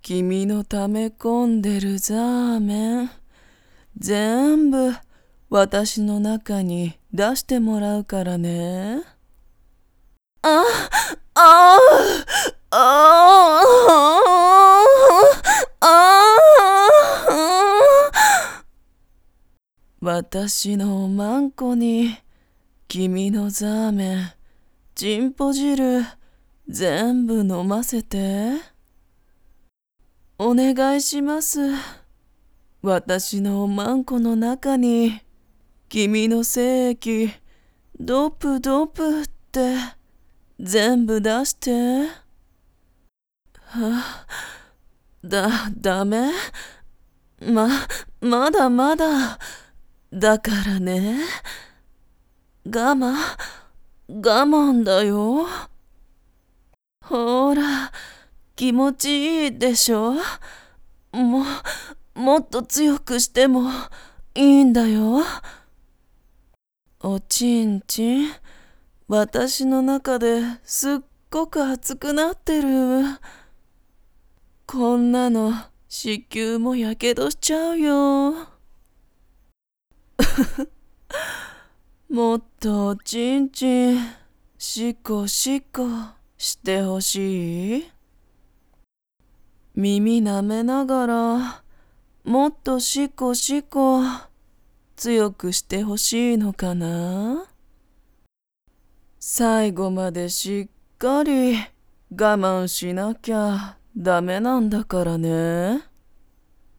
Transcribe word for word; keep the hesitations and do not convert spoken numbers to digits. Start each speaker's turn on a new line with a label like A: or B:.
A: 君の溜め込んでるザーメン、全部私の中に出してもらうからね。あ、あ、あ、あ、あ、私のおまんこに君のザーメン、チンポ汁全部飲ませて。お願いします。私のおまんこの中に君の精液ドプドプって全部出して。はだ、ダメ？ま、まだまだ。だからね。我慢、我慢だよ。ほら、気持ちいいでしょ？も、もっと強くしてもいいんだよ。おちんちん、私の中ですっごく熱くなってる。こんなの子宮もやけどしちゃうよ。もっとおちんちんしこしこしてほしい。耳舐めながらもっとしこしこ強くしてほしいのかな。最後までしっかり我慢しなきゃダメなんだからね。